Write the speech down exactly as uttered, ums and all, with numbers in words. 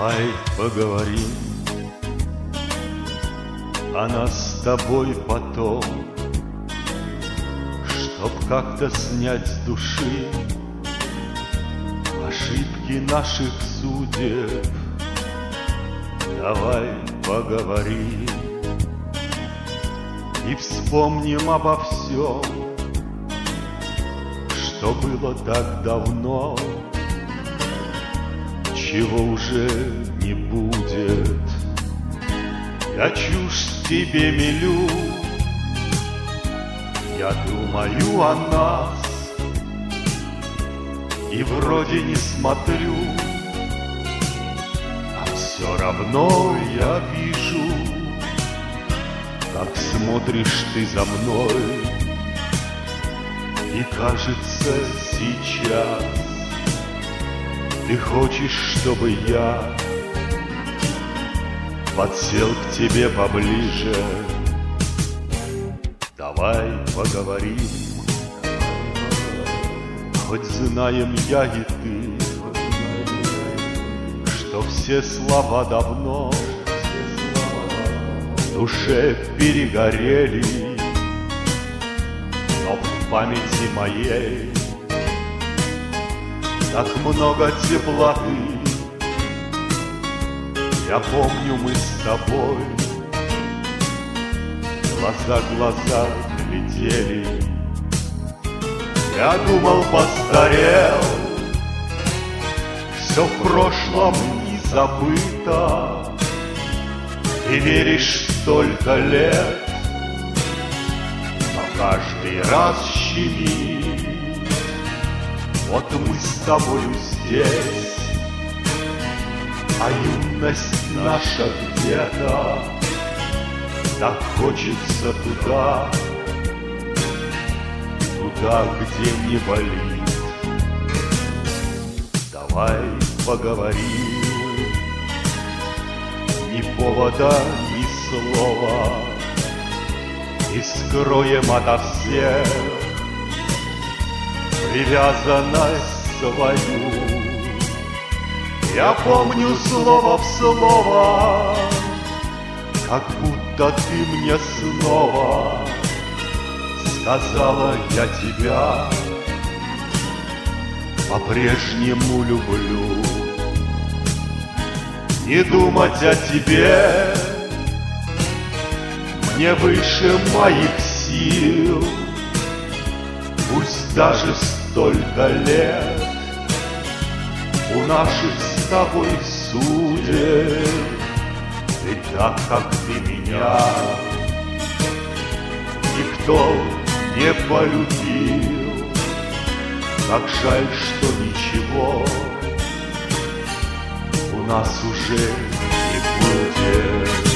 Давай поговорим о нас с тобой потом, чтоб как-то снять с души ошибки наших судеб. Давай поговорим и вспомним обо всем, что было так давно, чего уже не будет. Я чушь тебе мелю, я думаю о нас и вроде не смотрю, а все равно я вижу, как смотришь ты за мной. И кажется, сейчас ты хочешь, чтобы я подсел к тебе поближе. Давай поговорим, хоть знаем я и ты, что все слова давно в душе перегорели, но в памяти моей так много теплоты. Я помню, мы с тобой глаза в глаза глядели. Я думал, постарел, все в прошлом не забыто. Ты веришь столько лет, но каждый раз щемит. Вот мы с тобою здесь, а юность наша где-то. Так хочется туда, туда, где не болит. Давай поговорим, ни повода, ни слова, и скроем ото всех привязанность свою. Я помню слово в слово, как будто ты мне снова сказала: я тебя по-прежнему люблю. Не думать о тебе мне выше моих сил. Пусть даже столько лет у наших с тобой судеб, ведь так, как ты меня, никто не полюбил. Как жаль, что ничего у нас уже не будет.